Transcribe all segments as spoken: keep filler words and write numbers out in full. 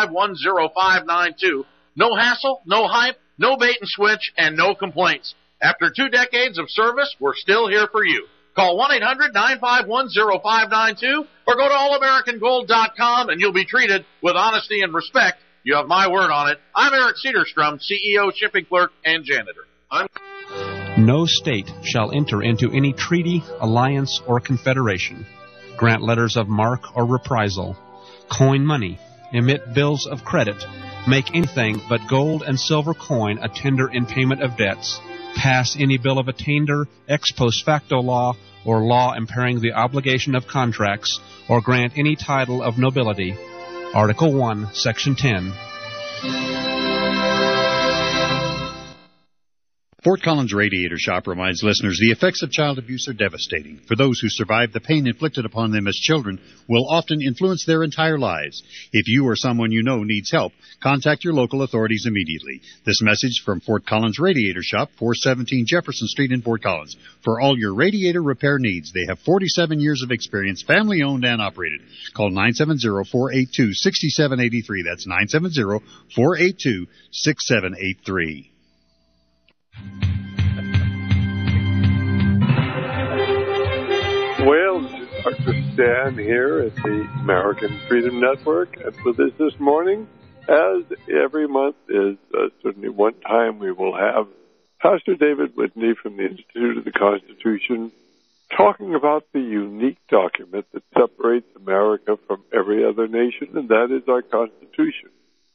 five, one oh five nine two. No hassle, no hype, no bait and switch, and no complaints. After two decades of service, we're still here for you. Call one eight hundred nine five one oh five nine two or go to all american gold dot com and you'll be treated with honesty and respect. You have my word on it. I'm Eric Cedarstrom, C E O, shipping clerk, and janitor. I'm... No state shall enter into any treaty, alliance, or confederation, grant letters of marque or reprisal, coin money, emit bills of credit, make anything but gold and silver coin a tender in payment of debts, pass any bill of attainder, ex post facto law, or law impairing the obligation of contracts, or grant any title of nobility. Article one, Section ten. Fort Collins Radiator Shop reminds listeners the effects of child abuse are devastating. For those who survive, the pain inflicted upon them as children will often influence their entire lives. If you or someone you know needs help, contact your local authorities immediately. This message from Fort Collins Radiator Shop, four seventeen Jefferson Street in Fort Collins. For all your radiator repair needs, they have forty-seven years of experience, family-owned and operated. Call nine seven zero, four eight two, six seven eight three. That's nine seven zero, four eight two, six seven eight three. Well, this is Doctor Stan here at the American Freedom Network, and for this this morning, as every month is uh, certainly one time we will have Pastor David Whitney from the Institute of the Constitution talking about the unique document that separates America from every other nation, and that is our Constitution.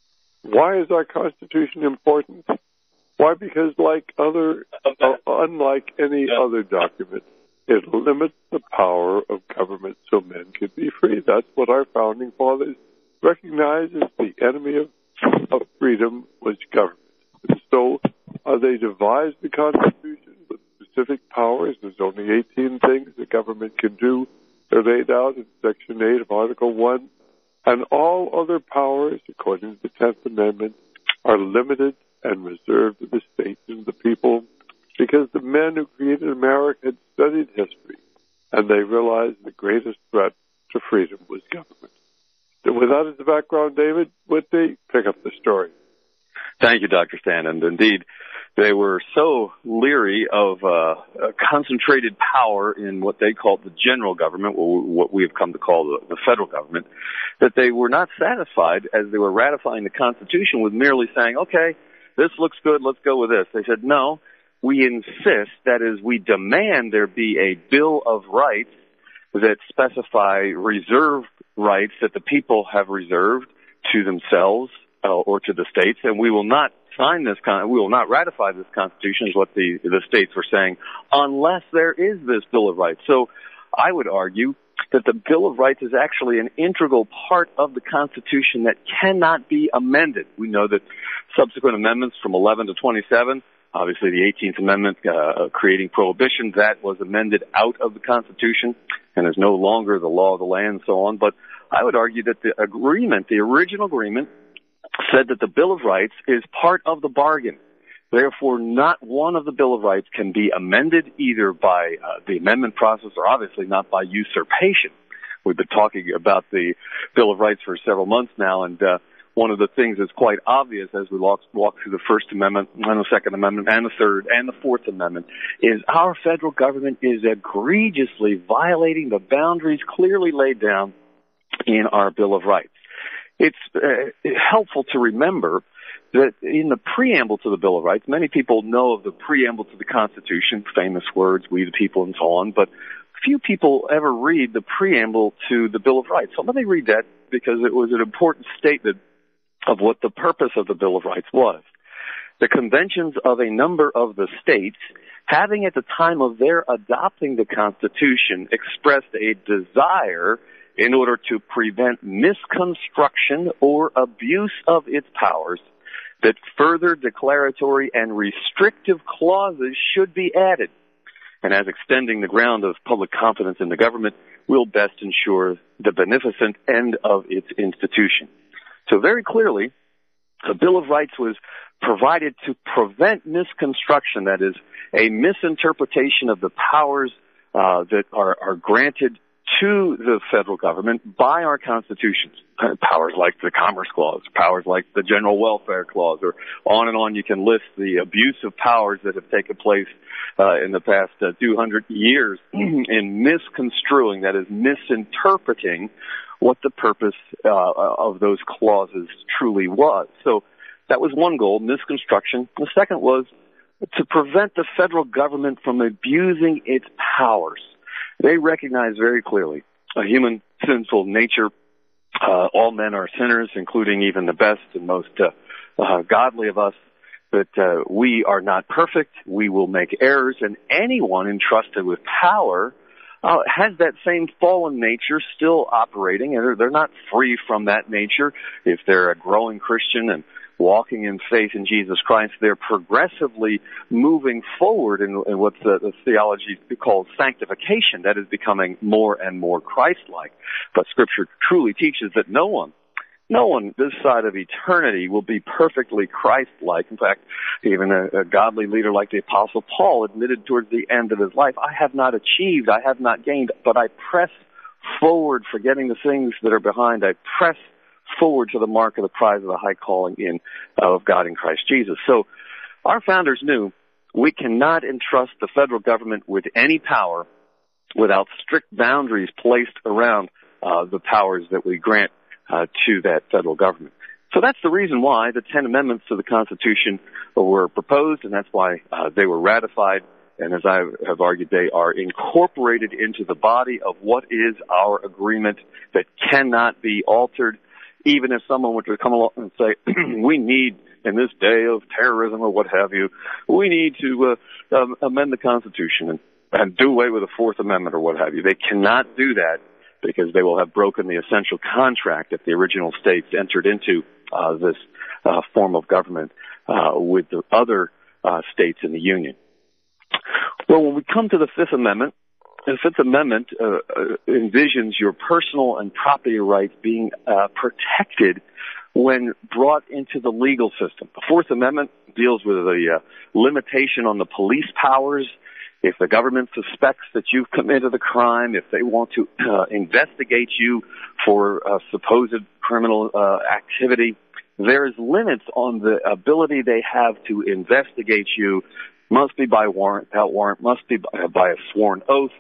Why is our Constitution important? Why? Because like other, uh, unlike any other document, it limits the power of government so men can be free. That's what our founding fathers recognized as the enemy of, of freedom was government. And so uh, they devised the Constitution with specific powers. There's only eighteen things the government can do. They're laid out in Section eight of Article one. And all other powers, according to the tenth Amendment, are limited and reserved to the states and the people, because the men who created America had studied history, and they realized the greatest threat to freedom was government. So with that as the background, David, would they pick up the story? Thank you, Doctor Stan. And indeed, they were so leery of uh, a concentrated power in what they called the general government, or what we have come to call the, the federal government, that they were not satisfied as they were ratifying the Constitution with merely saying, okay, this looks good, let's go with this. They said, no, we insist, that is, we demand there be a Bill of Rights that specify reserved rights that the people have reserved to themselves uh, or to the states, and we will not sign this, con- we will not ratify this Constitution, is what the, the states were saying, unless there is this Bill of Rights. So I would argue that the Bill of Rights is actually an integral part of the Constitution that cannot be amended. We know that subsequent amendments from eleven to twenty-seven, obviously the eighteenth Amendment uh, creating prohibition, that was amended out of the Constitution and is no longer the law of the land and so on. But I would argue that the agreement, the original agreement, said that the Bill of Rights is part of the bargain. Therefore, not one of the Bill of Rights can be amended either by uh, the amendment process or obviously not by usurpation. We've been talking about the Bill of Rights for several months now, and uh, one of the things that's quite obvious as we walk, walk through the First Amendment and the Second Amendment and the Third and the Fourth Amendment is our federal government is egregiously violating the boundaries clearly laid down in our Bill of Rights. It's uh, helpful to remember that in the preamble to the Bill of Rights, many people know of the preamble to the Constitution, famous words, we the people and so on, but few people ever read the preamble to the Bill of Rights. So let me read that because it was an important statement of what the purpose of the Bill of Rights was. The conventions of a number of the states, having at the time of their adopting the Constitution expressed a desire in order to prevent misconstruction or abuse of its powers, that further declaratory and restrictive clauses should be added, and as extending the ground of public confidence in the government will best ensure the beneficent end of its institution. So very clearly, the Bill of Rights was provided to prevent misconstruction, that is, a misinterpretation of the powers uh, that are, are granted to the federal government by our constitutions. Powers like the Commerce Clause, powers like the General Welfare Clause, or on and on you can list the abuse of powers that have taken place uh, in the past uh, two hundred years in misconstruing, that is, misinterpreting what the purpose uh, of those clauses truly was. So that was one goal, misconstruction. The second was to prevent the federal government from abusing its powers. They recognize very clearly a human sinful nature. Uh, all men are sinners, including even the best and most uh, uh, godly of us, that uh, we are not perfect. We will make errors, and anyone entrusted with power uh, has that same fallen nature still operating, and they're, they're not free from that nature. If they're a growing Christian and walking in faith in Jesus Christ, they're progressively moving forward in, in what the, the theology calls sanctification. That is becoming more and more Christ-like. But Scripture truly teaches that no one, no one this side of eternity will be perfectly Christ-like. In fact, even a, a godly leader like the Apostle Paul admitted towards the end of his life, I have not achieved, I have not gained, but I press forward, forgetting the things that are behind. I press forward to the mark of the prize of the high calling in uh, of God in Christ Jesus. So our founders knew we cannot entrust the federal government with any power without strict boundaries placed around uh, the powers that we grant uh, to that federal government. So that's the reason why the Ten Amendments to the Constitution were proposed, and that's why uh, they were ratified. And as I have argued, they are incorporated into the body of what is our agreement that cannot be altered. Even if someone were to come along and say, we need, in this day of terrorism or what have you, we need to uh, um, amend the Constitution and, and do away with the Fourth Amendment or what have you. They cannot do that because they will have broken the essential contract that the original states entered into uh, this uh, form of government uh, with the other uh, states in the Union. Well, when we come to the Fifth Amendment, the Fifth Amendment uh, uh, envisions your personal and property rights being uh, protected when brought into the legal system. The Fourth Amendment deals with the uh, limitation on the police powers. If the government suspects that you've committed a crime, if they want to uh, investigate you for uh, supposed criminal uh, activity, there is limits on the ability they have to investigate you. Must be by warrant, without warrant, must be by, by a sworn oath,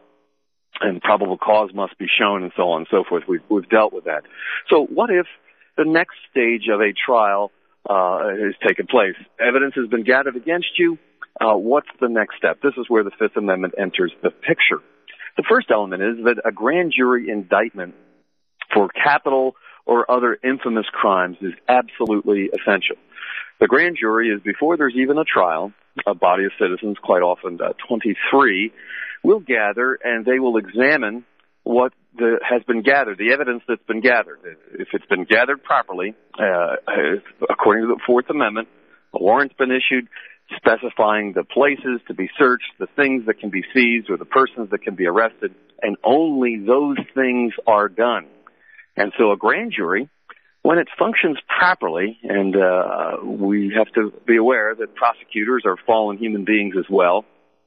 and probable cause must be shown, and so on and so forth. We've, we've dealt with that. So what if the next stage of a trial uh, has taken place? Evidence has been gathered against you. Uh, what's the next step? This is where the Fifth Amendment enters the picture. The first element is that a grand jury indictment for capital or other infamous crimes is absolutely essential. The grand jury is, before there's even a trial, a body of citizens, quite often uh, twenty-three, will gather and they will examine what the, has been gathered, the evidence that's been gathered. If it's been gathered properly, uh, according to the Fourth Amendment, a warrant's been issued specifying the places to be searched, the things that can be seized, or the persons that can be arrested, and only those things are done. And so a grand jury, when it functions properly, and uh, we have to be aware that prosecutors are fallen human beings as well,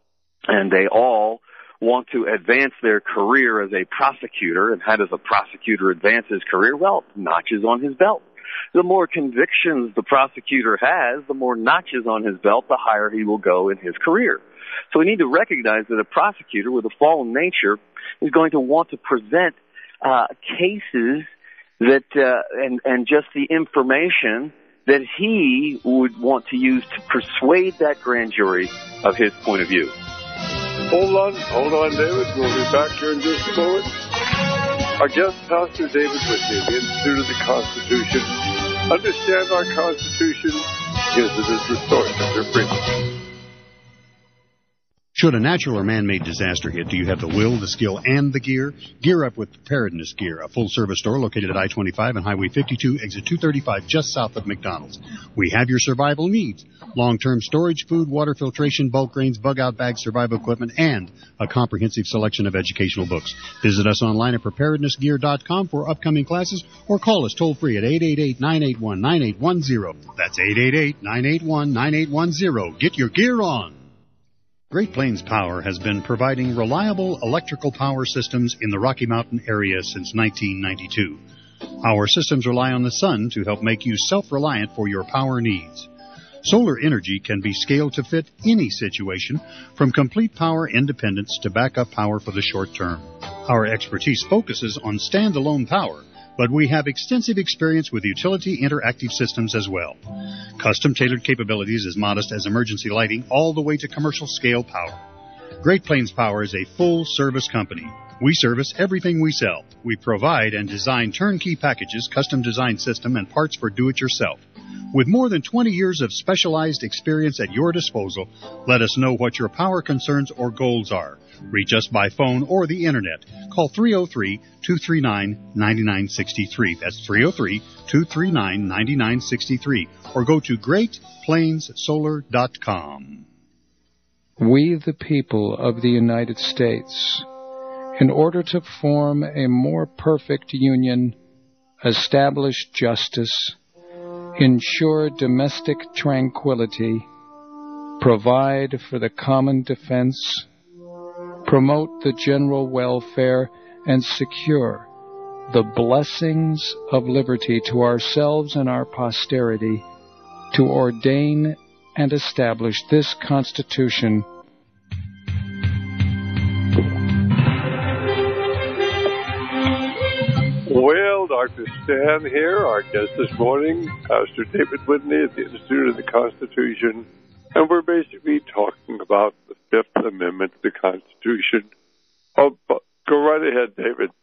and they all want to advance their career as a prosecutor. And how does a prosecutor advance his career? Well, notches on his belt. The more convictions the prosecutor has, the more notches on his belt, the higher he will go in his career. So we need to recognize that a prosecutor with a fallen nature is going to want to present uh, cases that uh, and and just the information that he would want to use to persuade that grand jury of his point of view. Hold on, hold on, David. We'll be back here in just a moment. Our guest, Pastor David Whitney, the Institute of the Constitution. Understand our Constitution because it is the source of your freedom. Should a natural or man-made disaster hit, do you have the will, the skill, and the gear? Gear up with Preparedness Gear, a full-service store located at I twenty-five and Highway fifty-two, exit two thirty-five, just south of McDonald's. We have your survival needs: long-term storage, food, water filtration, bulk grains, bug-out bags, survival equipment, and a comprehensive selection of educational books. Visit us online at preparedness gear dot com for upcoming classes, or call us toll-free at eight eight eight, nine eight one, nine eight one zero. That's eight eight eight, nine eight one, nine eight one zero. Get your gear on. Great Plains Power has been providing reliable electrical power systems in the Rocky Mountain area since nineteen ninety-two. Our systems rely on the sun to help make you self-reliant for your power needs. Solar energy can be scaled to fit any situation, from complete power independence to backup power for the short term. Our expertise focuses on standalone power, but we have extensive experience with utility interactive systems as well. Custom-tailored capabilities as modest as emergency lighting all the way to commercial-scale power. Great Plains Power is a full-service company. We service everything we sell. We provide and design turnkey packages, custom-designed system, and parts for do-it-yourself. With more than twenty years of specialized experience at your disposal, let us know what your power concerns or goals are. Reach us by phone or the Internet. Call three oh three, two three nine, nine nine six three. That's three oh three, two three nine, nine nine six three. Or go to great plains solar dot com. We, the people of the United States, in order to form a more perfect union, establish justice, ensure domestic tranquility, provide for the common defense, promote the general welfare, and secure the blessings of liberty to ourselves and our posterity, to ordain and establish this Constitution. Well, Doctor Stan here, our guest this morning, Pastor David Whitney at the Institute of the Constitution, and we're basically talking about the Fifth Amendment to the Constitution. Oh, go right ahead, David.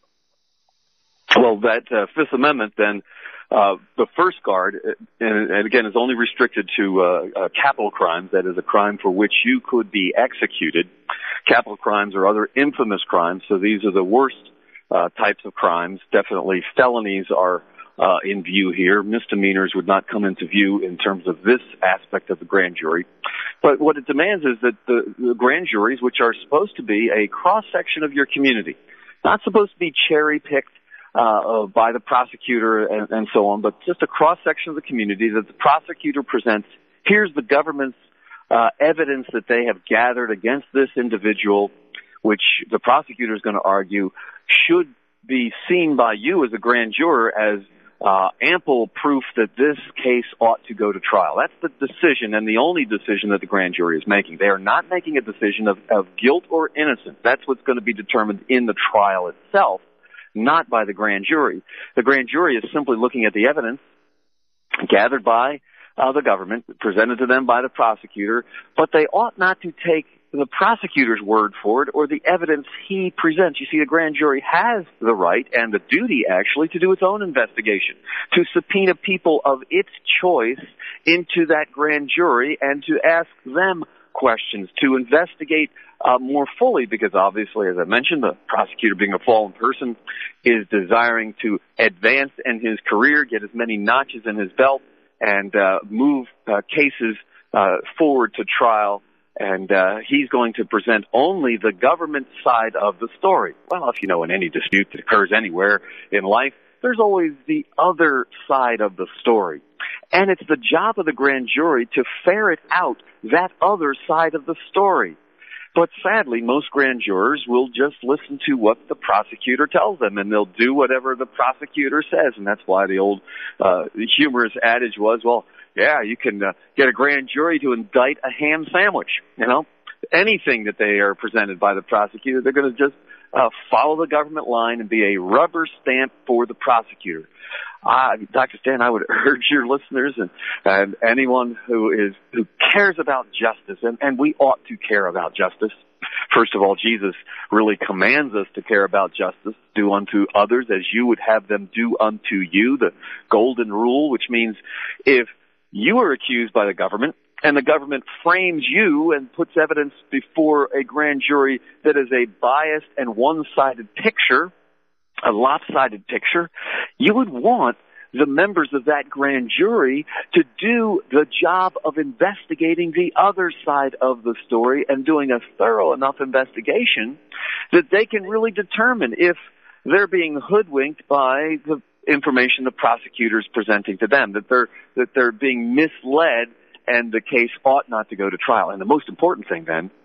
Well, that uh, Fifth Amendment, then, uh, the first guard, and, and again, is only restricted to uh, uh, capital crimes. That is a crime for which you could be executed. Capital crimes are other infamous crimes, so these are the worst uh, types of crimes. Definitely felonies are uh, in view here. Misdemeanors would not come into view in terms of this aspect of the grand jury. But what it demands is that the, the grand juries, which are supposed to be a cross-section of your community, not supposed to be cherry-picked Uh, by the prosecutor and, and so on, but just a cross-section of the community that the prosecutor presents. Here's the government's uh, evidence that they have gathered against this individual, which the prosecutor is going to argue should be seen by you as a grand juror as uh, ample proof that this case ought to go to trial. That's the decision and the only decision that the grand jury is making. They are not making a decision of, of guilt or innocence. That's what's going to be determined in the trial itself, not by the grand jury. The grand jury is simply looking at the evidence gathered by uh, the government, presented to them by the prosecutor, but they ought not to take the prosecutor's word for it or the evidence he presents. You see, the grand jury has the right and the duty, actually, to do its own investigation, to subpoena people of its choice into that grand jury and to ask them questions, to investigate uh, more fully, because obviously, as I mentioned, the prosecutor, being a fallen person, is desiring to advance in his career, get as many notches in his belt, and uh, move uh, cases uh, forward to trial. And uh, he's going to present only the government side of the story. Well, if you know, in any dispute that occurs anywhere in life, there's always the other side of the story. And it's the job of the grand jury to ferret out that other side of the story. But sadly, most grand jurors will just listen to what the prosecutor tells them, and they'll do whatever the prosecutor says. And that's why the old uh, humorous adage was, well, yeah, you can uh, get a grand jury to indict a ham sandwich. You know, anything that they are presented by the prosecutor, they're going to just uh, follow the government line and be a rubber stamp for the prosecutor. Uh, Doctor Stan, I would urge your listeners and, and anyone who is who cares about justice, and, and we ought to care about justice. First of all, Jesus really commands us to care about justice. Do unto others as you would have them do unto you, the golden rule, which means if you are accused by the government and the government frames you and puts evidence before a grand jury that is a biased and one-sided picture, a lopsided picture, you would want the members of that grand jury to do the job of investigating the other side of the story and doing a thorough enough investigation that they can really determine if they're being hoodwinked by the information the prosecutor's presenting to them, that they're that they're being misled and the case ought not to go to trial. And the most important thing then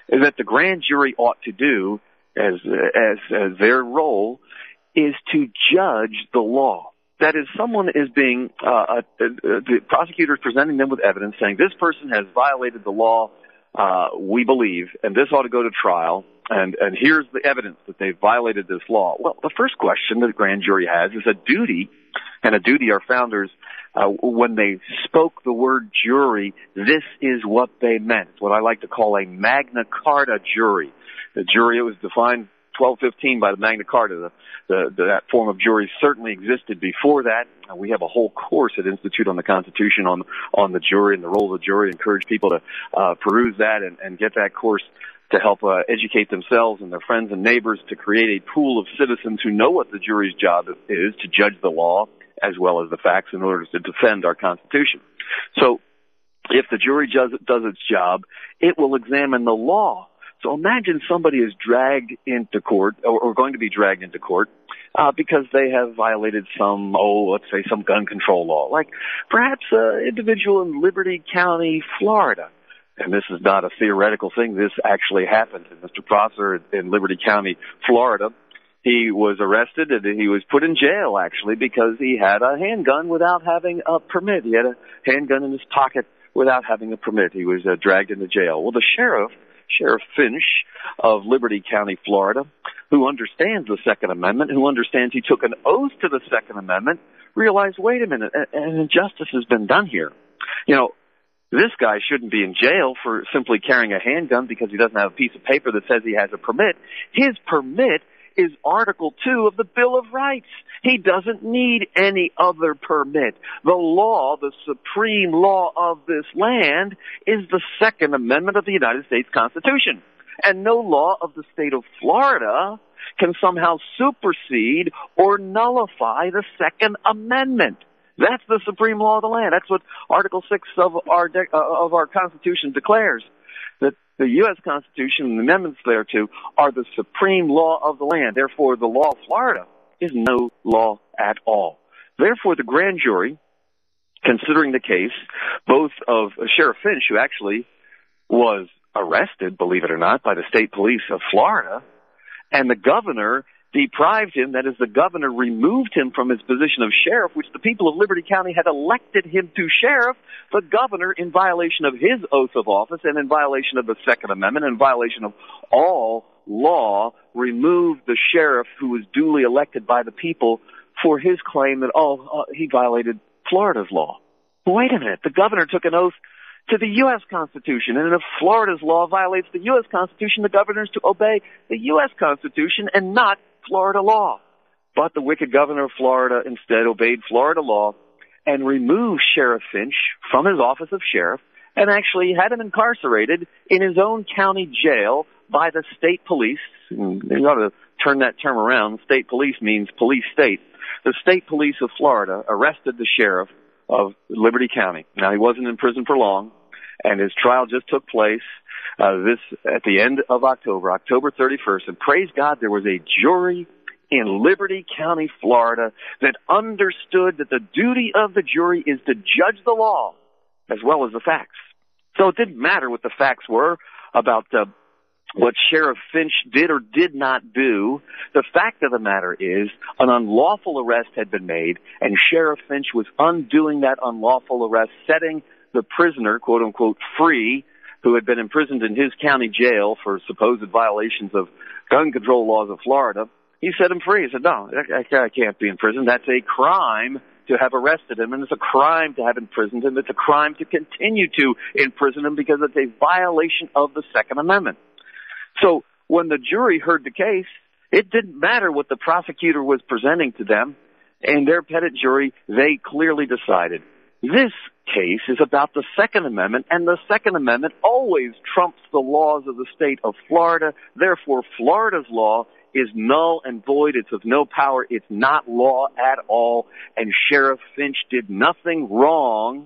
that the grand jury ought to do as, as, as their role is to judge the law. That is, someone is being, uh, uh, the prosecutor is presenting them with evidence saying this person has violated the law, uh, we believe, and this ought to go to trial, and, and here's the evidence that they've violated this law. Well, the first question that the grand jury has is a duty, and a duty our founders, uh, when they spoke the word jury, this is what they meant, what I like to call a Magna Carta jury. The jury, it was defined twelve fifteen by the Magna Carta. The, the, the, that form of jury certainly existed before that. Uh, we have a whole course at Institute on the Constitution on on the jury and the role of the jury. Encourage people to uh, peruse that and, and get that course to help uh, educate themselves and their friends and neighbors to create a pool of citizens who know what the jury's job is, to judge the law as well as the facts in order to defend our Constitution. So if the jury does, does its job, it will examine the law. So imagine somebody is dragged into court, or, or going to be dragged into court, uh, because they have violated some, oh, let's say some gun control law, like perhaps an individual in Liberty County, Florida. And this is not a theoretical thing. This actually happened. And Mister Prosser in Liberty County, Florida, he was arrested and he was put in jail, actually, because he had a handgun without having a permit. He had a handgun in his pocket without having a permit. He was uh, dragged into jail. Well, the sheriff, Sheriff Finch of Liberty County, Florida, who understands the Second Amendment, who understands he took an oath to the Second Amendment, realized, wait a minute, an injustice has been done here. You know, this guy shouldn't be in jail for simply carrying a handgun because he doesn't have a piece of paper that says he has a permit. His permit is Article two of the Bill of Rights. He doesn't need any other permit. The law, the supreme law of this land, is the Second Amendment of the United States Constitution. And no law of the state of Florida can somehow supersede or nullify the Second Amendment. That's the supreme law of the land. That's what Article six of our de- uh, of our Constitution declares. That the U S Constitution and the amendments thereto are the supreme law of the land. Therefore, the law of Florida is no law at all. Therefore, the grand jury, considering the case, both of Sheriff Finch, who actually was arrested, believe it or not, by the state police of Florida, and the governor deprived him, that is, the governor removed him from his position of sheriff, which the people of Liberty County had elected him to sheriff. The governor, in violation of his oath of office and in violation of the Second Amendment, and in violation of all law, removed the sheriff who was duly elected by the people for his claim that, oh, uh, he violated Florida's law. Wait a minute. The governor took an oath to the U S Constitution, and if Florida's law violates the U S Constitution, the governor is to obey the U S Constitution and not Florida law. But the wicked governor of Florida instead obeyed Florida law and removed Sheriff Finch from his office of sheriff and actually had him incarcerated in his own county jail by the state police. You ought to turn that term around. State police means police state. The state police of Florida arrested the sheriff of Liberty County. Now, he wasn't in prison for long, and his trial just took place uh, this at the end of October, October thirty-first. And praise God, there was a jury in Liberty County, Florida, that understood that the duty of the jury is to judge the law as well as the facts. So it didn't matter what the facts were about uh, what Sheriff Finch did or did not do. The fact of the matter is an unlawful arrest had been made, and Sheriff Finch was undoing that unlawful arrest, setting the prisoner, quote unquote, free, who had been imprisoned in his county jail for supposed violations of gun control laws of Florida. He set him free. He said, no, I can't be in prison. That's a crime to have arrested him, and it's a crime to have imprisoned him. It's a crime to continue to imprison him because it's a violation of the Second Amendment. So when the jury heard the case, it didn't matter what the prosecutor was presenting to them. In their petit jury, they clearly decided this case is about the Second Amendment, and the Second Amendment always trumps the laws of the state of Florida. Therefore, Florida's law is null and void. It's of no power. It's not law at all. And Sheriff Finch did nothing wrong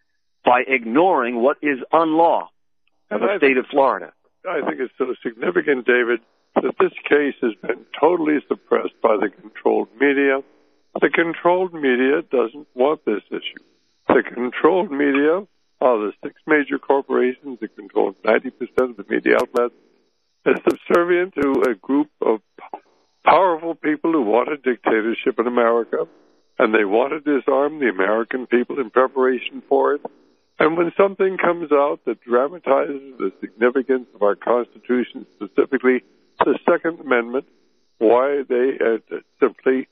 by ignoring what is unlaw of the state of Florida. I think it's so significant, David, that this case has been totally suppressed by the controlled media. The controlled media doesn't want this issue. The controlled media of the six major corporations that control ninety percent of the media outlets, is subservient to a group of powerful people who want a dictatorship in America, and they want to disarm the American people in preparation for it. And when something comes out that dramatizes the significance of our Constitution, specifically the Second Amendment, why they uh, simply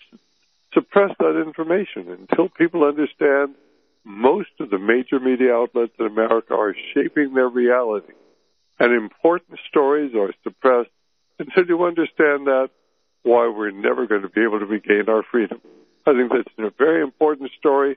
suppress that information until people understand most of the major media outlets in America are shaping their reality. And important stories are suppressed until you understand that, why we're never going to be able to regain our freedom. I think that's a very important story.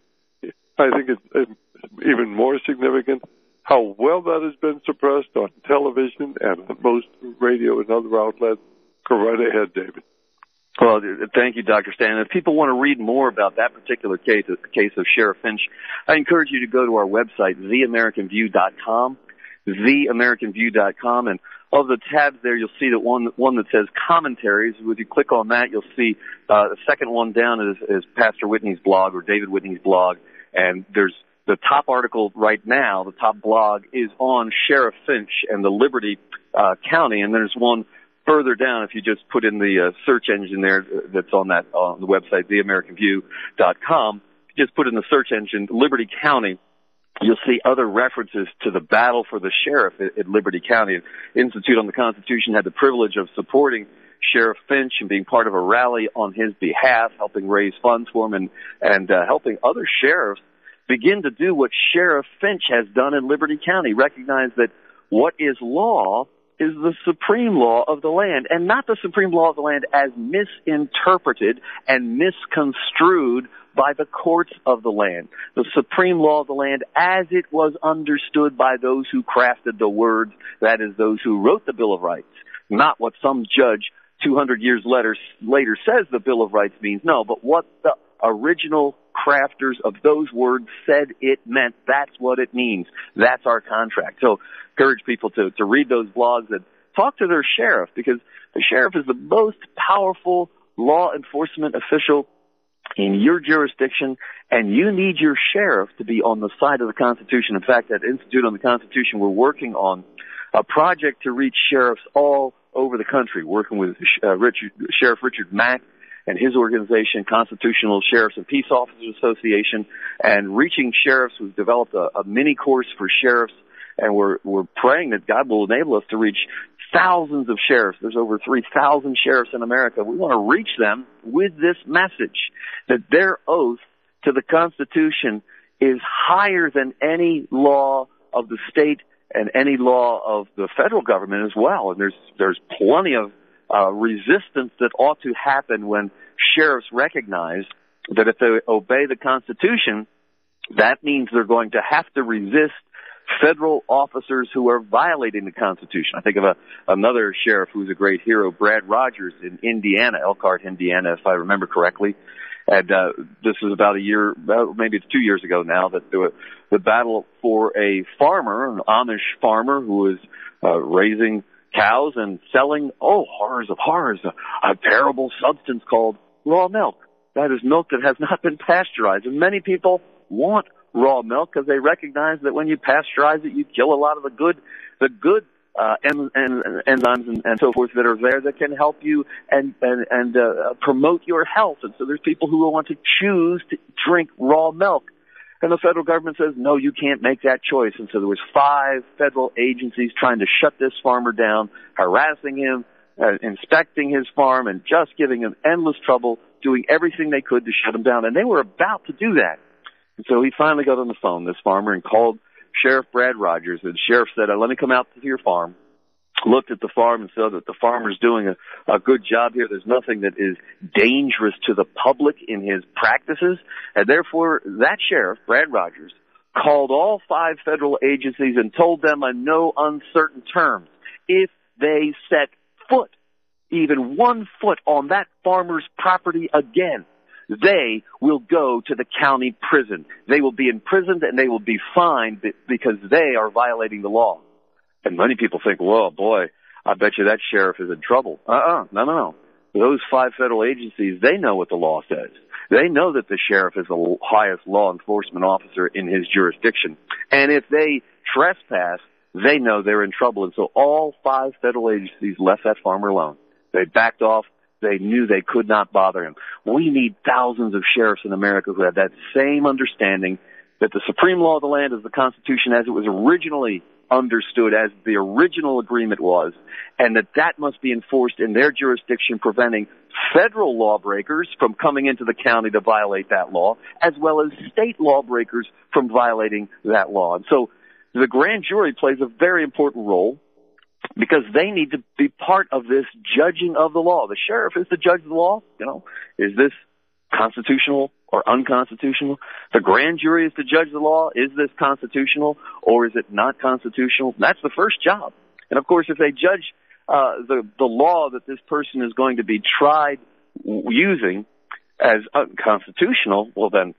I think it's even more significant how well that has been suppressed on television and on most radio and other outlets. Go right ahead, David. Well, thank you, Doctor Stan. If people want to read more about that particular case, the case of Sheriff Finch, I encourage you to go to our website, the american view dot com, the american view dot com, and of the tabs there, you'll see that one one that says commentaries. If you click on that, you'll see uh, the second one down is, is Pastor Whitney's blog or David Whitney's blog, and there's the top article right now, the top blog, is on Sheriff Finch and the Liberty uh, County, and there's one further down, if you just put in the uh, search engine there that's on that on the website, the american view dot com, just put in the search engine Liberty County, you'll see other references to the battle for the sheriff at, at Liberty County. Institute on the Constitution had the privilege of supporting Sheriff Finch and being part of a rally on his behalf, helping raise funds for him and, and uh, helping other sheriffs begin to do what Sheriff Finch has done in Liberty County, recognize that what is law is the supreme law of the land, and not the supreme law of the land as misinterpreted and misconstrued by the courts of the land. The supreme law of the land as it was understood by those who crafted the words, that is, those who wrote the Bill of Rights, not what some judge two hundred years later, later says the Bill of Rights means. No, but what the original crafters of those words said it meant. That's what it means. That's our contract. So encourage people to, to read those blogs and talk to their sheriff, because the sheriff is the most powerful law enforcement official in your jurisdiction, and you need your sheriff to be on the side of the Constitution. In fact, at Institute on the Constitution, we're working on a project to reach sheriffs all over the country, working with uh, Richard, Sheriff Richard Mack and his organization, Constitutional Sheriffs and Peace Officers Association, and reaching sheriffs. We've developed a, a mini course for sheriffs, and we're we're praying that God will enable us to reach thousands of sheriffs. There's over three thousand sheriffs in America. We want to reach them with this message, that their oath to the Constitution is higher than any law of the state and any law of the federal government as well. And there's there's plenty of uh, resistance that ought to happen when sheriffs recognize that if they obey the Constitution, that means they're going to have to resist federal officers who are violating the Constitution. I think of a, another sheriff who's a great hero, Brad Rogers in Indiana, Elkhart, Indiana, if I remember correctly. And uh, this was about a year, maybe it's two years ago now, that the, the battle for a farmer, an Amish farmer who is uh, raising cows and selling, oh, horrors of horrors, a, a terrible substance called raw milk. That is milk that has not been pasteurized. And many people want raw milk because they recognize that when you pasteurize it, you kill a lot of the good, the good uh, en- en- enzymes and, and so forth that are there that can help you and and, and uh, promote your health. And so there's people who want to choose to drink raw milk, and the federal government says no, you can't make that choice. And so there was five federal agencies trying to shut this farmer down, harassing him, uh, inspecting his farm, and just giving him endless trouble, doing everything they could to shut him down. And they were about to do that. And so he finally got on the phone, this farmer, and called Sheriff Brad Rogers. And the sheriff said, let me come out to your farm, looked at the farm and said that the farmer's doing a, a good job here. There's nothing that is dangerous to the public in his practices. And therefore, that sheriff, Brad Rogers, called all five federal agencies and told them in no uncertain terms, if they set foot, even one foot on that farmer's property again, they will go to the county prison. They will be imprisoned and they will be fined because they are violating the law. And many people think, whoa, boy, I bet you that sheriff is in trouble. Uh-uh, no, no, no. Those five federal agencies, they know what the law says. They know that the sheriff is the highest law enforcement officer in his jurisdiction. And if they trespass, they know they're in trouble. And so all five federal agencies left that farmer alone. They backed off. They knew they could not bother him. We need thousands of sheriffs in America who have that same understanding that the supreme law of the land is the Constitution as it was originally understood, as the original agreement was, and that that must be enforced in their jurisdiction, preventing federal lawbreakers from coming into the county to violate that law, as well as state lawbreakers from violating that law. And so the grand jury plays a very important role because they need to be part of this judging of the law. The sheriff is the judge of the law. You know, is this constitutional or unconstitutional? The grand jury is to judge the law. Is this constitutional or is it not constitutional? That's the first job. And of course, if they judge uh, the the law that this person is going to be tried using as unconstitutional, well then,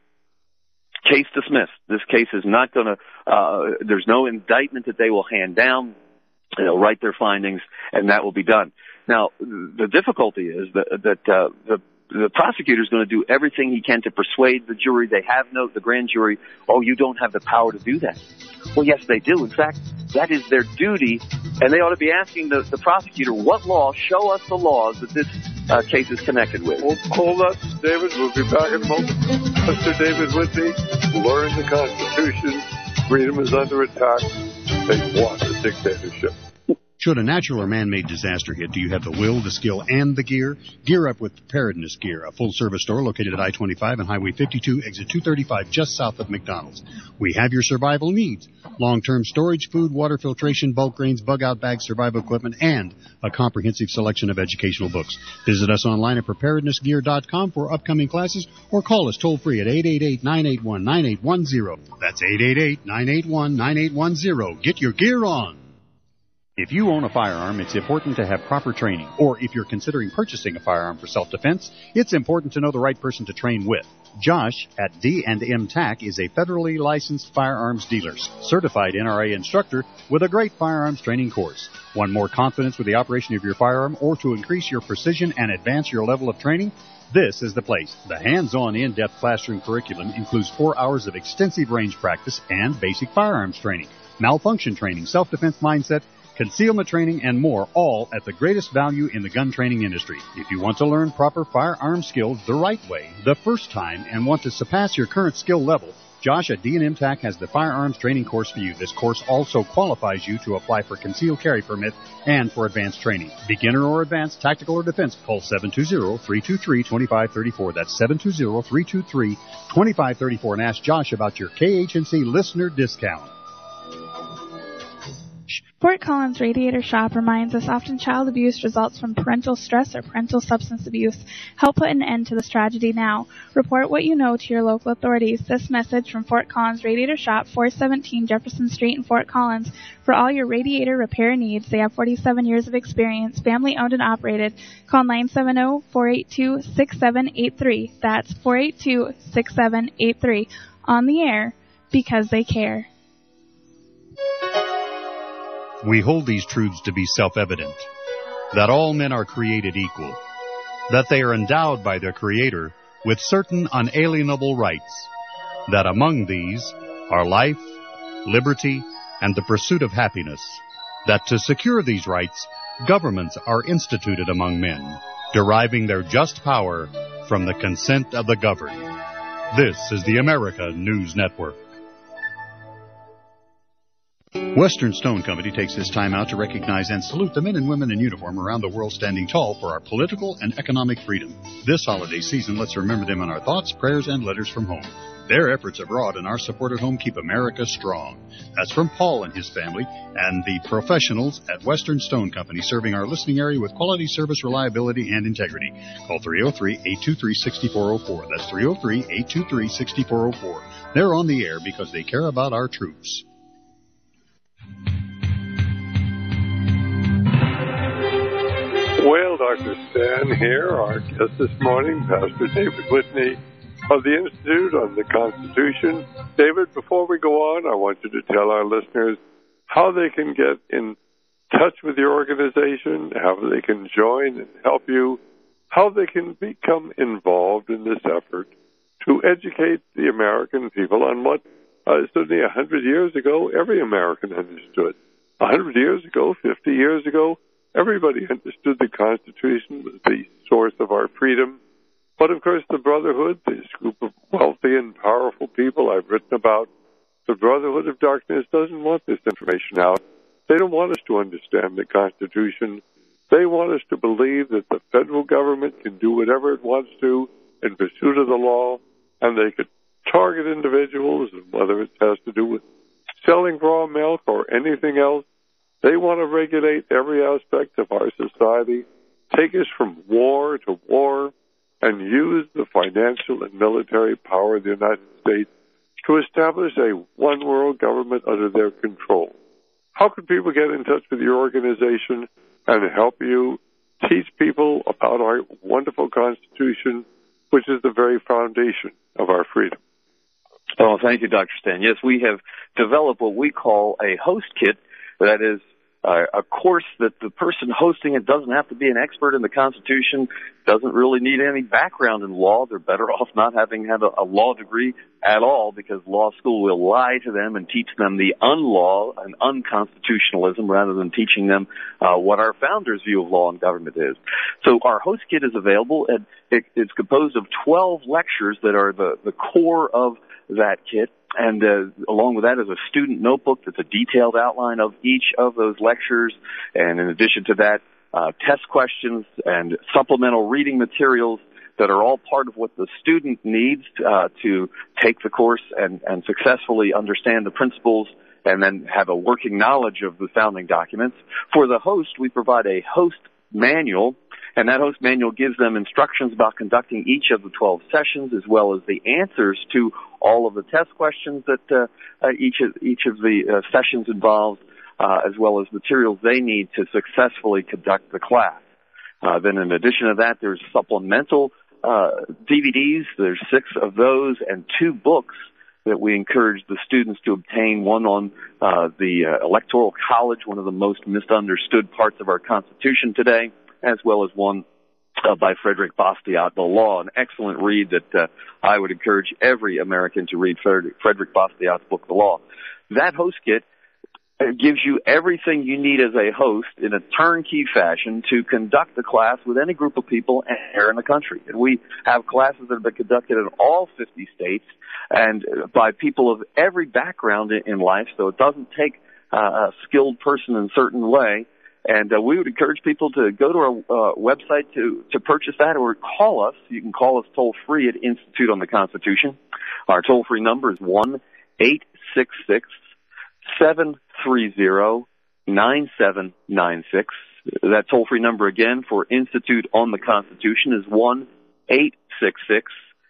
case dismissed. This case is not going to. Uh, there's no indictment that they will hand down. They'll write their findings, and that will be done. Now, the difficulty is that, that uh, the the prosecutor is going to do everything he can to persuade the jury. They have no, the grand jury, oh, you don't have the power to do that. Well, yes, they do. In fact, that is their duty, and they ought to be asking the, the prosecutor, what law, show us the laws that this uh, case is connected with. Well, hold us, David. We'll be back in a moment. Mister David Whitney, learn the Constitution. Freedom is under attack. They want a dictatorship. Should a natural or man-made disaster hit, do you have the will, the skill, and the gear? Gear up with Preparedness Gear, a full-service store located at I twenty-five and Highway fifty-two, exit two thirty-five, just south of McDonald's. We have your survival needs. Long-term storage, food, water filtration, bulk grains, bug-out bags, survival equipment, and a comprehensive selection of educational books. Visit us online at preparedness gear dot com for upcoming classes or call us toll-free at eight eight eight, nine eight one, nine eight one zero. That's eight eight eight, nine eight one, nine eight one zero. Get your gear on. If you own a firearm, it's important to have proper training. Or if you're considering purchasing a firearm for self-defense, it's important to know the right person to train with. Josh at D and M T A C is a federally licensed firearms dealer, certified N R A instructor with a great firearms training course. Want more confidence with the operation of your firearm or to increase your precision and advance your level of training? This is the place. The hands-on, in-depth classroom curriculum includes four hours of extensive range practice and basic firearms training, malfunction training, self-defense mindset, concealment training, and more, all at the greatest value in the gun training industry. If you want to learn proper firearm skills the right way, the first time, and want to surpass your current skill level, Josh at D and M T A C has the firearms training course for you. This course also qualifies you to apply for concealed carry permit and for advanced training. Beginner or advanced, tactical or defense, call seven two zero, three two three, two five three four. That's seven two zero, three two three, two five three four, and ask Josh about your K H N C listener discount. Fort Collins Radiator Shop reminds us often child abuse results from parental stress or parental substance abuse. Help put an end to this tragedy now. Report what you know to your local authorities. This message from Fort Collins Radiator Shop, four seventeen Jefferson Street in Fort Collins. For all your radiator repair needs, they have forty-seven years of experience, family owned and operated. Call nine seven zero, four eight two, six seven eight three. That's four eight two, six seven eight three. On the air, because they care. We hold these truths to be self-evident, that all men are created equal, that they are endowed by their Creator with certain unalienable rights, that among these are life, liberty, and the pursuit of happiness, that to secure these rights, governments are instituted among men, deriving their just power from the consent of the governed. This is the America News Network. Western Stone Company takes this time out to recognize and salute the men and women in uniform around the world standing tall for our political and economic freedom. This holiday season, let's remember them in our thoughts, prayers, and letters from home. Their efforts abroad and our support at home keep America strong. That's from Paul and his family and the professionals at Western Stone Company, serving our listening area with quality service, reliability, and integrity. Call three oh three, eight two three, six four oh four. That's three oh three, eight two three, six four oh four. They're on the air because they care about our troops. Well, Doctor Stan here, our guest this morning, Pastor David Whitney of the Institute on the Constitution. David, before we go on, I want you to tell our listeners how they can get in touch with your organization, how they can join and help you, how they can become involved in this effort to educate the American people on what uh, certainly a hundred years ago every American understood. A hundred years ago, fifty years ago, everybody understood the Constitution was the source of our freedom. But of course, the Brotherhood, this group of wealthy and powerful people I've written about, the Brotherhood of Darkness doesn't want this information out. They don't want us to understand the Constitution. They want us to believe that the federal government can do whatever it wants to in pursuit of the law, and they could target individuals, and whether it has to do with selling raw milk or anything else. They want to regulate every aspect of our society, take us from war to war, and use the financial and military power of the United States to establish a one-world government under their control. How can people get in touch with your organization and help you teach people about our wonderful Constitution, which is the very foundation of our freedom? Oh, thank you, Doctor Stan. Yes, we have developed what we call a host kit. That is uh, a course that the person hosting it doesn't have to be an expert in the Constitution, doesn't really need any background in law. They're better off not having had a, a law degree at all, because law school will lie to them and teach them the unlaw and unconstitutionalism rather than teaching them uh, what our founders' view of law and government is. So our host kit is available, and it, it's composed of twelve lectures that are the, the core of that kit. And uh, along with that is a student notebook that's a detailed outline of each of those lectures. And in addition to that, uh, test questions and supplemental reading materials that are all part of what the student needs uh, to take the course and, and successfully understand the principles and then have a working knowledge of the founding documents. For the host, we provide a host manual, and that host manual gives them instructions about conducting each of the twelve sessions, as well as the answers to all of the test questions that uh, uh, each of each of the uh, sessions involves, uh, as well as materials they need to successfully conduct the class. Uh, then, in addition to that, there's supplemental uh, D V Ds. There's six of those, and two books that we encourage the students to obtain. One on uh, the uh, Electoral College, one of the most misunderstood parts of our Constitution today, as well as one uh, by Frederick Bastiat, The Law, an excellent read that uh, I would encourage every American to read, Frederick, Frederick Bastiat's book, The Law. That host kit uh, gives you everything you need as a host in a turnkey fashion to conduct the class with any group of people anywhere in the country. And we have classes that have been conducted in all fifty states and by people of every background in life, so it doesn't take uh, a skilled person in a certain way. And uh, we would encourage people to go to our uh, website to, to purchase that, or call us. You can call us toll-free at Institute on the Constitution. Our toll-free number is one eight six six, seven three zero, nine seven nine six. That toll-free number again for Institute on the Constitution is one eight six six,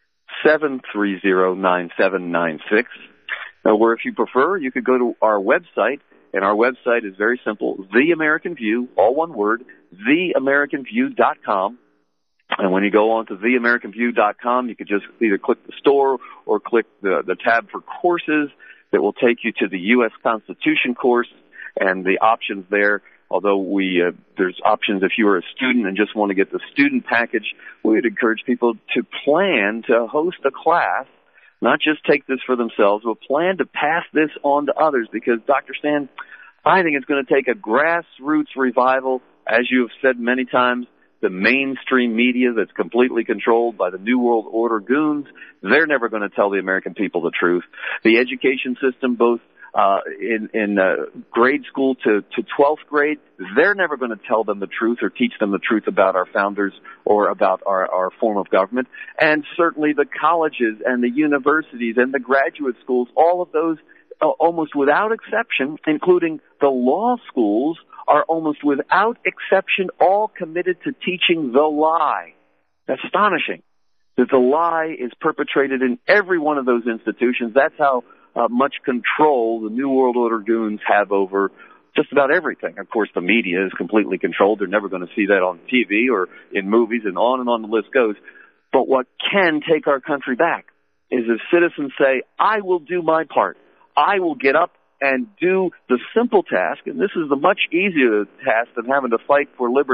seven three zero, nine seven nine six. Now, where if you prefer, you could go to our website. And our website is very simple, The American View, all one word, the american view dot com. And when you go on to the american view dot com, you could just either click the store or click the, the tab for courses that will take you to the U S Constitution course and the options there. Although we, uh, there's options if you are a student and just want to get the student package, we would encourage people to plan to host a class, not just take this for themselves, but plan to pass this on to others, because, Doctor Stan, I think it's going to take a grassroots revival. As you have said many times, the mainstream media that's completely controlled by the New World Order goons, they're never going to tell the American people the truth. The education system, both uh, in, in uh, grade school to, to twelfth grade, they're never going to tell them the truth or teach them the truth about our founders or about our, our form of government. And certainly the colleges and the universities and the graduate schools, all of those, uh, almost without exception, including the law schools, are almost without exception all committed to teaching the lie. That's astonishing that the lie is perpetrated in every one of those institutions. That's how uh, much control the New World Order goons have over just about everything. Of course, the media is completely controlled. They're never going to see that on T V or in movies, and on and on the list goes. But what can take our country back is if citizens say, I will do my part. I will get up and do the simple task, and this is the much easier task than having to fight for liberty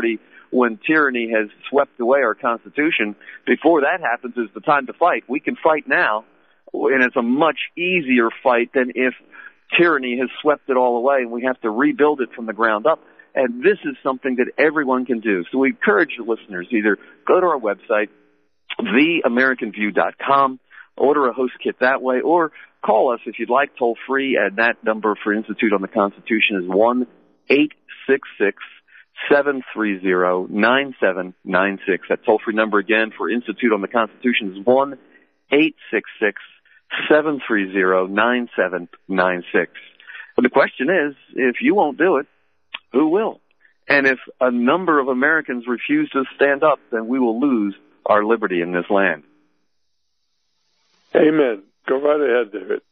when tyranny has swept away our Constitution. Before that happens is the time to fight. We can fight now, and it's a much easier fight than if tyranny has swept it all away and we have to rebuild it from the ground up. And this is something that everyone can do. So we encourage the listeners, either go to our website, the american view dot com, order a host kit that way, or call us if you'd like, toll free, and that number for Institute on the Constitution is one eight six six, seven three zero, nine seven nine six. That toll free number again for Institute on the Constitution is one eight six six, seven three zero, nine seven nine six. But the question is, if you won't do it, who will? And if a number of Americans refuse to stand up, then we will lose our liberty in this land. Amen. Go right ahead, David.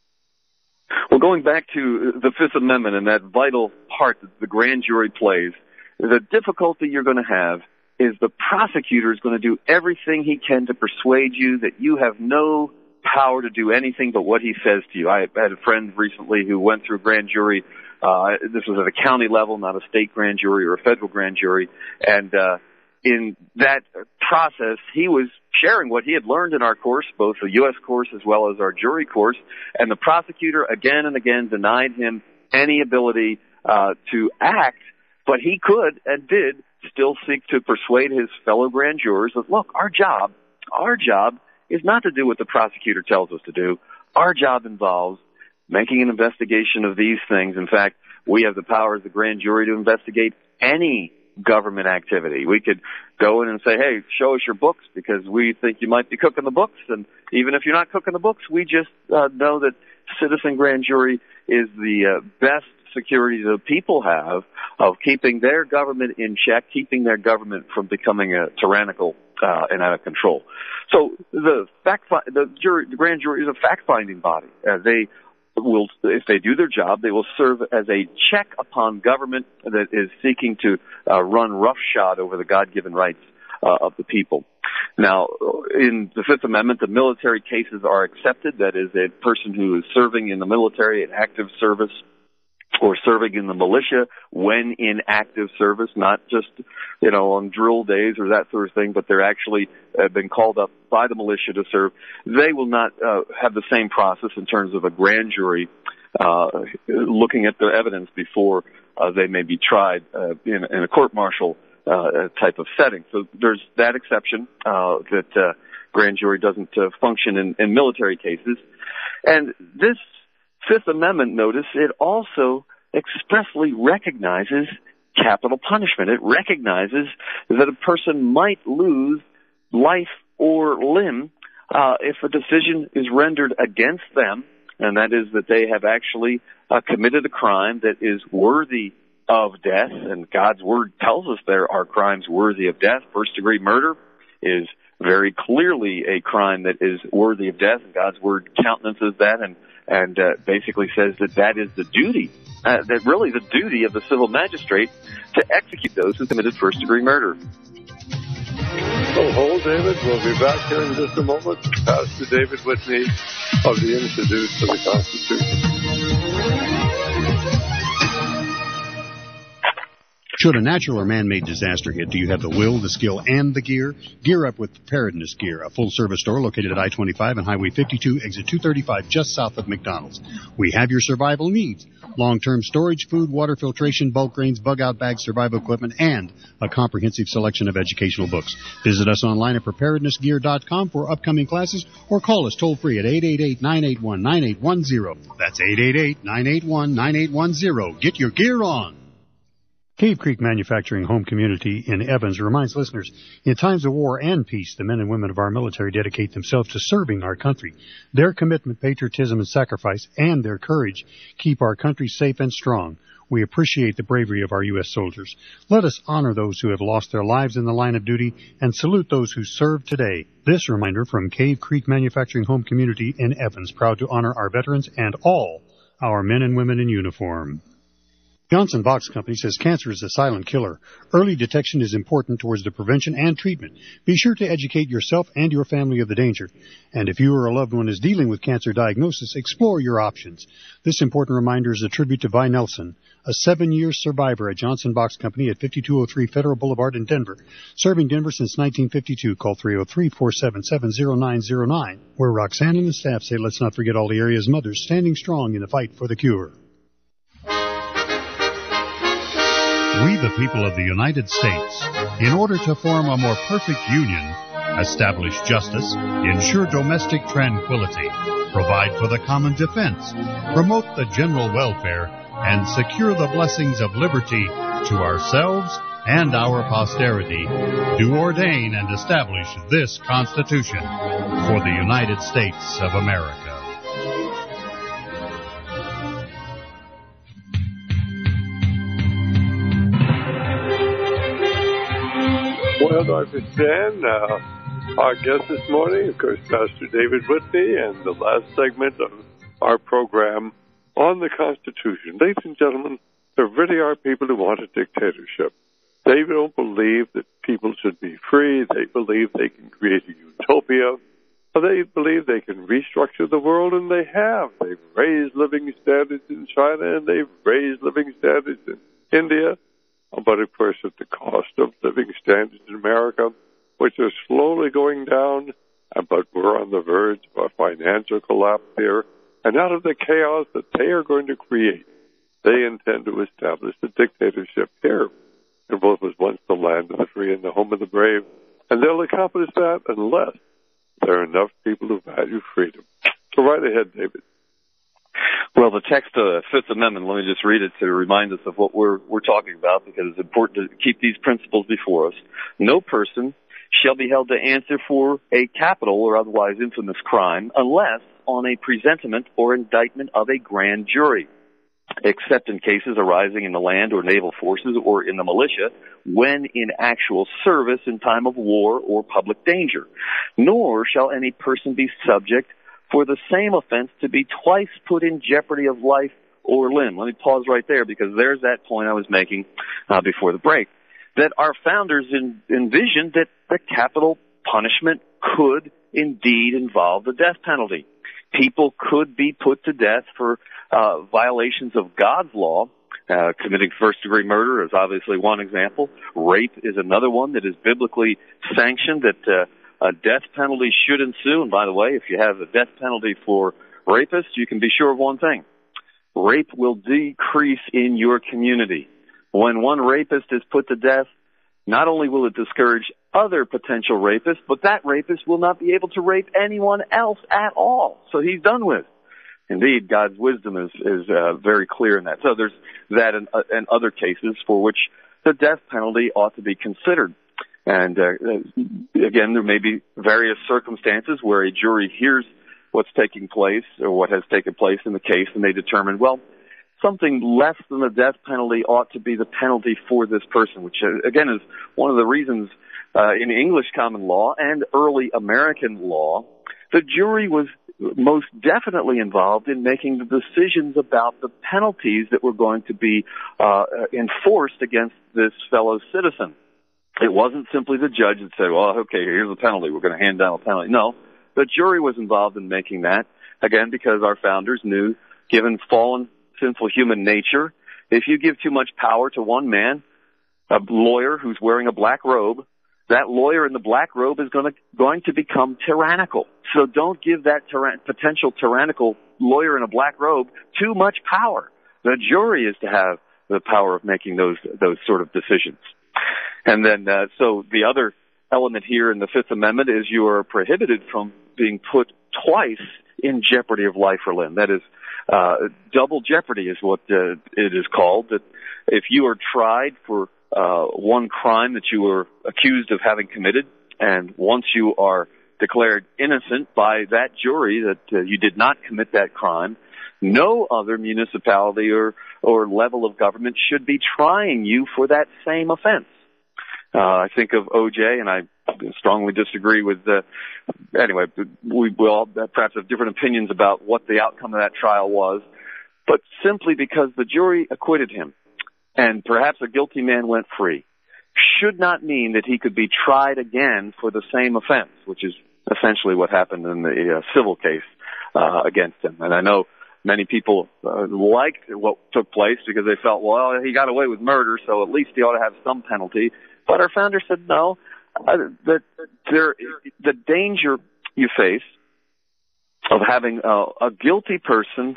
Well, going back to the Fifth Amendment and that vital part that the grand jury plays, the difficulty you're going to have is the prosecutor is going to do everything he can to persuade you that you have no power to do anything but what he says to you. I had a friend recently who went through a grand jury. Uh, this was at a county level, not a state grand jury or a federal grand jury. And, uh, in that process, he was sharing what he had learned in our course, both the U S course as well as our jury course. And the prosecutor again and again denied him any ability, uh, to act, but he could and did still seek to persuade his fellow grand jurors that, look, our job, our job is not to do what the prosecutor tells us to do. Our job involves making an investigation of these things. In fact, we have the power as the grand jury to investigate any government activity. We could go in and say, hey, show us your books because we think you might be cooking the books. And even if you're not cooking the books, we just uh, know that citizen grand jury is the uh, best security the people have of keeping their government in check, keeping their government from becoming a tyrannical uh, and out of control. So the fact, the jury, the grand jury is a fact-finding body. Uh, they will, if they do their job, they will serve as a check upon government that is seeking to uh, run roughshod over the God-given rights uh, of the people. Now, in the Fifth Amendment, the military cases are accepted. That is, a person who is serving in the military in active service or serving in the militia when in active service, not just, you know, on drill days or that sort of thing, but they're actually uh, been called up by the militia to serve. They will not uh, have the same process in terms of a grand jury uh, looking at the evidence before uh, they may be tried uh, in, in a court-martial uh, type of setting. So there's that exception uh, that uh, grand jury doesn't uh, function in, in military cases. And this Fifth Amendment notice, it also expressly recognizes capital punishment. It recognizes that a person might lose life or limb uh, if a decision is rendered against them, and that is that they have actually uh, committed a crime that is worthy of death, and God's Word tells us there are crimes worthy of death. First-degree murder is very clearly a crime that is worthy of death, and God's Word countenances that and and uh, basically says that that is the duty, uh, that really the duty of the civil magistrate to execute those who committed first-degree murder. So hold, David. We'll be back here in just a moment. Pastor David Whitney of the Institute for the Constitution. Should a natural or man-made disaster hit, do you have the will, the skill, and the gear? Gear up with Preparedness Gear, a full-service store located at I twenty-five and Highway fifty-two, exit two thirty-five, just south of McDonald's. We have your survival needs: long-term storage, food, water filtration, bulk grains, bug-out bags, survival equipment, and a comprehensive selection of educational books. Visit us online at preparedness gear dot com for upcoming classes, or call us toll-free at eight eight eight, nine eight one, nine eight one zero. That's eight eight eight, nine eight one, nine eight one zero. Get your gear on! Cave Creek Manufacturing Home Community in Evans reminds listeners, in times of war and peace, the men and women of our military dedicate themselves to serving our country. Their commitment, patriotism, and sacrifice, and their courage keep our country safe and strong. We appreciate the bravery of our U S soldiers. Let us honor those who have lost their lives in the line of duty and salute those who serve today. This reminder from Cave Creek Manufacturing Home Community in Evans, proud to honor our veterans and all our men and women in uniform. Johnson Box Company says cancer is a silent killer. Early detection is important towards the prevention and treatment. Be sure to educate yourself and your family of the danger. And if you or a loved one is dealing with cancer diagnosis, explore your options. This important reminder is a tribute to Vi Nelson, a seven-year survivor at Johnson Box Company at fifty-two oh three Federal Boulevard in Denver. Serving Denver since nineteen fifty-two. Call three oh three, four seven seven, oh nine oh nine. Where Roxanne and the staff say let's not forget all the area's mothers standing strong in the fight for the cure. We, the people of the United States, in order to form a more perfect union, establish justice, ensure domestic tranquility, provide for the common defense, promote the general welfare, and secure the blessings of liberty to ourselves and our posterity, do ordain and establish this Constitution for the United States of America. Well, Doctor Stan, uh, our guest this morning, of course, Pastor David Whitney, and the last segment of our program on the Constitution. Ladies and gentlemen, there really are people who want a dictatorship. They don't believe that people should be free. They believe they can create a utopia. They believe they can restructure the world, and they have. They've raised living standards in China, and they've raised living standards in India. But, of course, at the cost of living standards in America, which are slowly going down, but we're on the verge of a financial collapse here. And out of the chaos that they are going to create, they intend to establish a dictatorship here in what was once the land of the free and the home of the brave. And they'll accomplish that unless there are enough people who value freedom. So right ahead, David. Well, the text of the Fifth Amendment, let me just read it to remind us of what we're we're talking about, because it's important to keep these principles before us. No person shall be held to answer for a capital or otherwise infamous crime unless on a presentiment or indictment of a grand jury, except in cases arising in the land or naval forces or in the militia when in actual service in time of war or public danger. Nor shall any person be subject for the same offense to be twice put in jeopardy of life or limb. Let me pause right there, because there's that point I was making uh, before the break, that our founders in, envisioned that the capital punishment could indeed involve the death penalty. People could be put to death for uh, violations of God's law. Uh, committing first-degree murder is obviously one example. Rape is another one that is biblically sanctioned, that uh, a death penalty should ensue. And by the way, if you have a death penalty for rapists, you can be sure of one thing. Rape will decrease in your community. When one rapist is put to death, not only will it discourage other potential rapists, but that rapist will not be able to rape anyone else at all. So he's done with. Indeed, God's wisdom is, is uh, very clear in that. So there's that and, uh, and other cases for which the death penalty ought to be considered. And, uh, again, there may be various circumstances where a jury hears what's taking place or what has taken place in the case, and they determine, well, something less than the death penalty ought to be the penalty for this person, which, uh, again, is one of the reasons uh, in English common law and early American law, the jury was most definitely involved in making the decisions about the penalties that were going to be uh, enforced against this fellow citizen. It wasn't simply the judge that said, well, okay, here's the penalty. We're going to hand down a penalty. No, the jury was involved in making that, again, because our founders knew, given fallen, sinful human nature, if you give too much power to one man, a lawyer who's wearing a black robe, that lawyer in the black robe is going to, going to become tyrannical. So don't give that tyran- potential tyrannical lawyer in a black robe too much power. The jury is to have the power of making those, those sort of decisions. And then, uh, so the other element here in the Fifth Amendment is you are prohibited from being put twice in jeopardy of life or limb. That is, uh, double jeopardy is what uh, it is called. That if you are tried for uh, one crime that you were accused of having committed, and once you are declared innocent by that jury that uh, you did not commit that crime, no other municipality or, or level of government should be trying you for that same offense. Uh, I think of O J, and I strongly disagree with the, anyway, we will all perhaps have different opinions about what the outcome of that trial was, but simply because the jury acquitted him, and perhaps a guilty man went free, should not mean that he could be tried again for the same offense, which is essentially what happened in the uh, civil case uh, against him. And I know many people uh, liked what took place because they felt, well, he got away with murder, so at least he ought to have some penalty. But our founder said no, uh, that there, the danger you face of having uh, a guilty person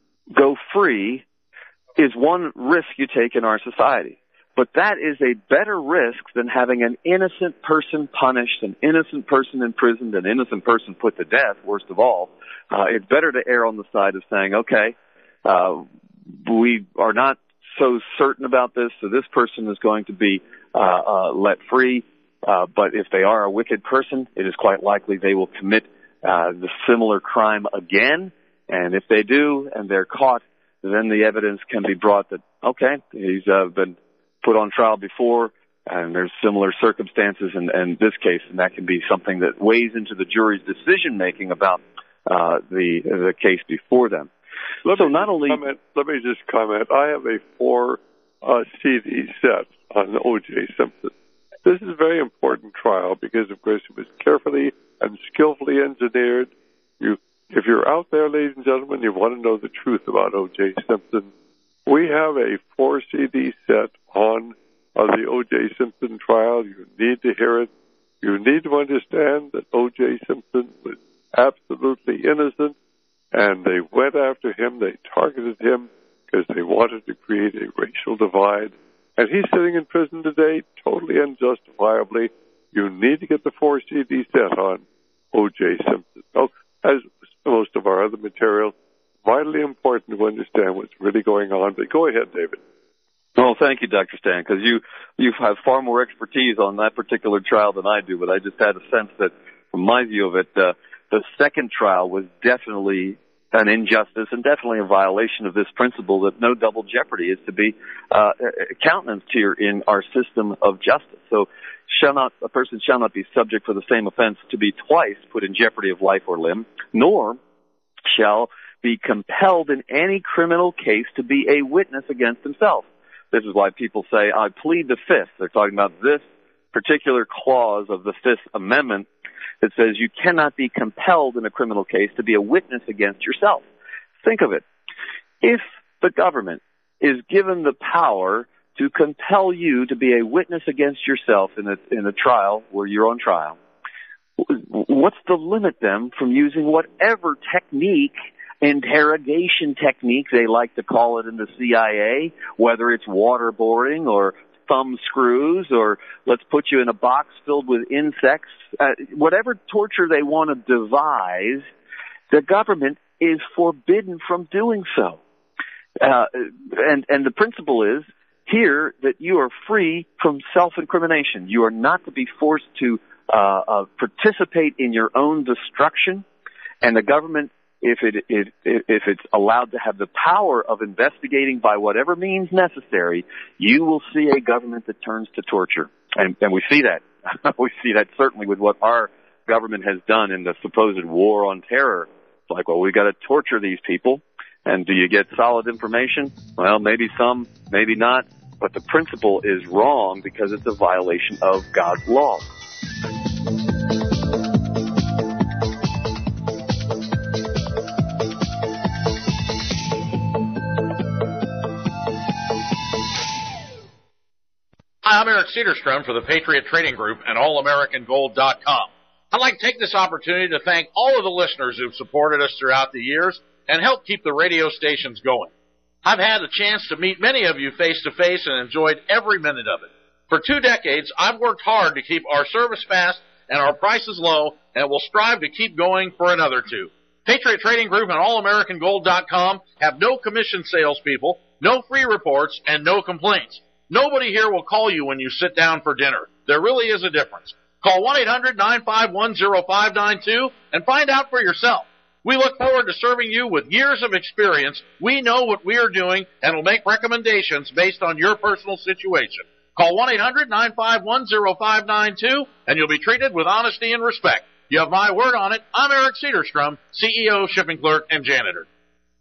go free is one risk you take in our society. But that is a better risk than having an innocent person punished, an innocent person imprisoned, an innocent person put to death, worst of all. Uh, it's better to err on the side of saying, okay, uh, we are not so certain about this, so this person is going to be uh, uh, let free. Uh, but if they are a wicked person, it is quite likely they will commit uh, the similar crime again. And if they do and they're caught, then the evidence can be brought that, okay, he's uh, been put on trial before, and there's similar circumstances in, in this case, and that can be something that weighs into the jury's decision-making about uh, the the case before them. Let so me not only comment, let me just comment. I have a four uh, C D set on O J Simpson. This is a very important trial because, of course, it was carefully and skillfully engineered. You, if you're out there, ladies and gentlemen, you want to know the truth about O J Simpson, we have a four C D set on uh, the O J Simpson trial. You need to hear it. You need to understand that O J Simpson was absolutely innocent, and they went after him. They targeted him because they wanted to create a racial divide. And he's sitting in prison today totally unjustifiably. You need to get the four C D set on O J Simpson. Oh, as most of our other material, vitally important to understand what's really going on. But go ahead, David. Well, thank you, Doctor Stan, because you you have far more expertise on that particular trial than I do. But I just had a sense that, from my view of it, uh, the second trial was definitely an injustice and definitely a violation of this principle that no double jeopardy is to be uh, countenanced here in our system of justice. So, shall not a person shall not be subject for the same offense to be twice put in jeopardy of life or limb, nor shall be compelled in any criminal case to be a witness against himself. This is why people say, I plead the Fifth. They're talking about this particular clause of the Fifth Amendment that says you cannot be compelled in a criminal case to be a witness against yourself. Think of it. If the government is given the power to compel you to be a witness against yourself in a, in a trial where you're on trial, what's to limit them from using whatever technique, interrogation technique they like to call it in the C I A, whether it's waterboarding or thumb screws or let's put you in a box filled with insects, uh, whatever torture they want to devise, the government is forbidden from doing so. Uh, and, and the principle is here that you are free from self-incrimination. You are not to be forced to uh, uh, participate in your own destruction, and the government, if it, it if it's allowed to have the power of investigating by whatever means necessary, you will see a government that turns to torture. And, and we see that. We see that certainly with what our government has done in the supposed war on terror. It's like, well, we've got to torture these people. And do you get solid information? Well, maybe some, maybe not. But the principle is wrong because it's a violation of God's law. Hi, I'm Eric Cedarstrom for the Patriot Trading Group and All American Gold dot com. I'd like to take this opportunity to thank all of the listeners who've supported us throughout the years and helped keep the radio stations going. I've had a chance to meet many of you face-to-face and enjoyed every minute of it. For two decades, I've worked hard to keep our service fast and our prices low, and will strive to keep going for another two. Patriot Trading Group and All American Gold dot com have no commission salespeople, no free reports, and no complaints. Nobody here will call you when you sit down for dinner. There really is a difference. Call one eight hundred nine five one oh five nine two and find out for yourself. We look forward to serving you with years of experience. We know what we are doing and will make recommendations based on your personal situation. Call one eight hundred nine five one oh five nine two and you'll be treated with honesty and respect. You have my word on it. I'm Eric Cedarstrom, C E O, shipping clerk, and janitor.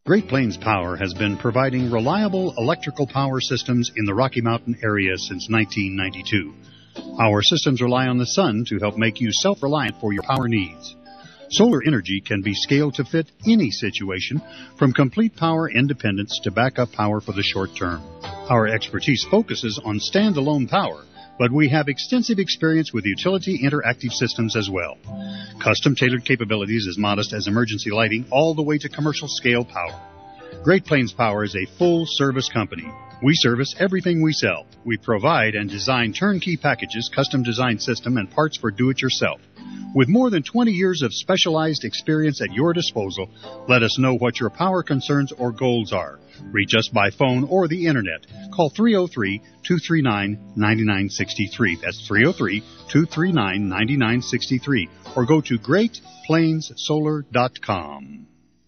Great Plains Power has been providing reliable electrical power systems in the Rocky Mountain area since nineteen ninety-two. Our systems rely on the sun to help make you self-reliant for your power needs. Solar energy can be scaled to fit any situation, from complete power independence to backup power for the short term. Our expertise focuses on standalone power, but we have extensive experience with utility interactive systems as well. Custom-tailored capabilities as modest as emergency lighting all the way to commercial-scale power. Great Plains Power is a full-service company. We service everything we sell. We provide and design turnkey packages, custom-designed system, and parts for do-it-yourself. With more than twenty years of specialized experience at your disposal, let us know what your power concerns or goals are. Reach us by phone or the Internet. Call three oh three, two three nine, nine nine six three. That's three oh three, two three nine, nine nine six three. Or go to great plains solar dot com.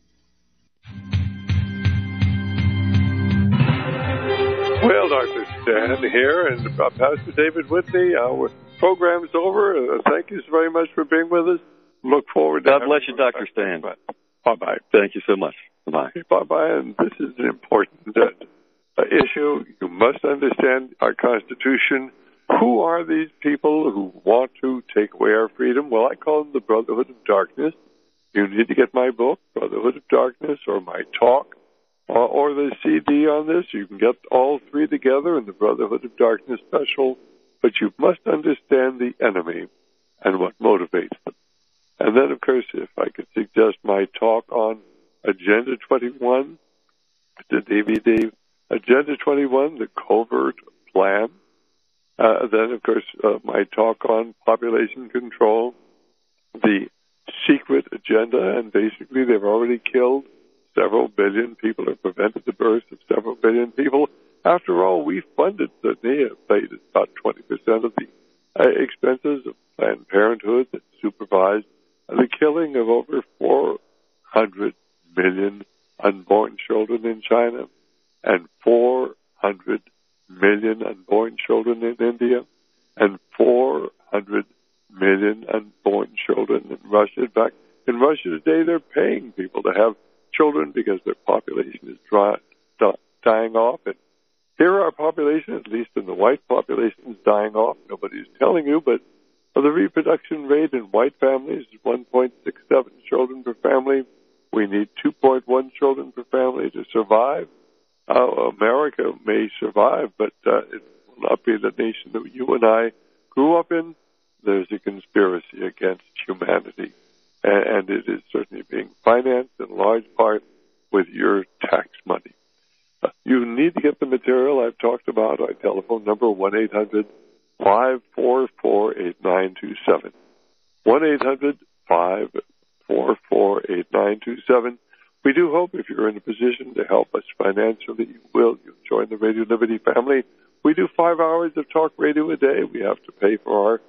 Well, Doctor Stan here, and uh, Pastor David Whitney. Our program's over. Uh, thank you very much for being with us. Look forward to God bless you, Doctor Stan. Bye-bye. Thank you so much. Bye-bye. Bye-bye, and this is an important uh, issue. You must understand our Constitution. Who are these people who want to take away our freedom? Well, I call them the Brotherhood of Darkness. You need to get my book, Brotherhood of Darkness, or my talk, or, or the C D on this. You can get all three together in the Brotherhood of Darkness special, but you must understand the enemy and what motivates them. And then, of course, if I could suggest my talk on Agenda twenty-one, the D V D, Agenda twenty-one, the covert plan. Uh, then, of course, uh, my talk on population control, the secret agenda, and basically they've already killed several billion people or prevented the birth of several billion people. After all, we funded the N I A, paid about twenty percent of the uh, expenses of Planned Parenthood that supervised the killing of over four hundred million unborn children in China and four hundred million unborn children in India and four hundred million unborn children in Russia. In fact, in Russia today, they're paying people to have children because their population is dry, die, dying off. And here our population, at least in the white population, is dying off. Nobody's telling you, but the reproduction rate in white families is one point six seven children per family. We need two point one children per family to survive. Uh, America may survive, but uh, it will not be the nation that you and I grew up in. There's a conspiracy against humanity, and, and it is certainly being financed in large part with your tax money. Uh, you need to get the material I've talked about. Our telephone number, one eight hundred five four four eight nine two seven. one eight hundred five four four eight nine two seven. We do hope if you're in a position to help us financially, you will. You join the Radio Liberty family. We do five hours of talk radio a day. We have to pay for our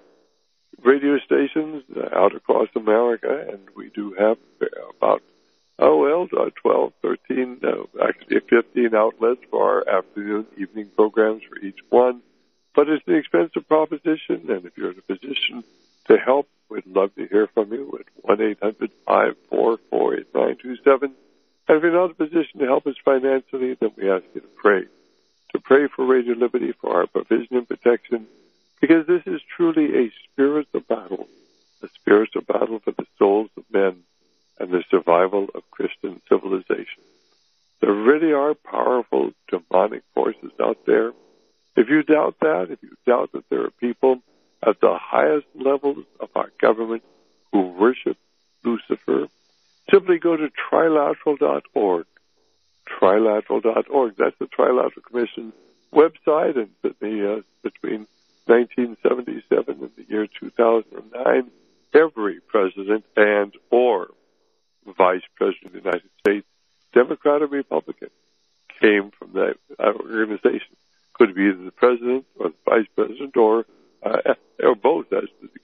radio stations out across America, and we do have about, oh, well, uh, twelve, thirteen, uh, actually fifteen outlets for our afternoon, evening programs for each one. But it's an expensive proposition, and if you're in a position to help, we'd love to hear from you at one eight hundred five four four eight nine two seven. And if you're not in a position to help us financially, then we ask you to pray. To pray for Radio Liberty, for our provision and protection, because this is truly a spiritual battle, a spiritual battle for the souls of men and the survival of Christian civilization. There really are powerful demonic forces out there. If you doubt that, if you doubt that there are people at the highest levels of our government who worship Lucifer, simply go to trilateral dot org. trilateral dot org. That's the Trilateral Commission website, and the, uh, between nineteen seventy-seven and the year two thousand nine, every president and or vice president of the United States, Democrat or Republican, came from that organization. Could be either the president or the vice president or uh, or both, as the